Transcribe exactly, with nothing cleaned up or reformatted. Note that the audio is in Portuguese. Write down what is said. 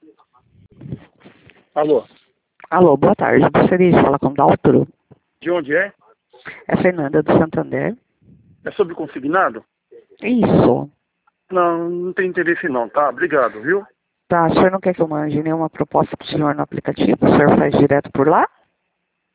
Alô? Alô, boa tarde. Eu gostaria de falar com o Daltro. De onde é? É Fernanda do Santander. É sobre consignado? Isso. Não, não tem interesse não, tá? Obrigado, viu? Tá, o senhor não quer que eu mande nenhuma proposta pro senhor no aplicativo? O senhor faz direto por lá?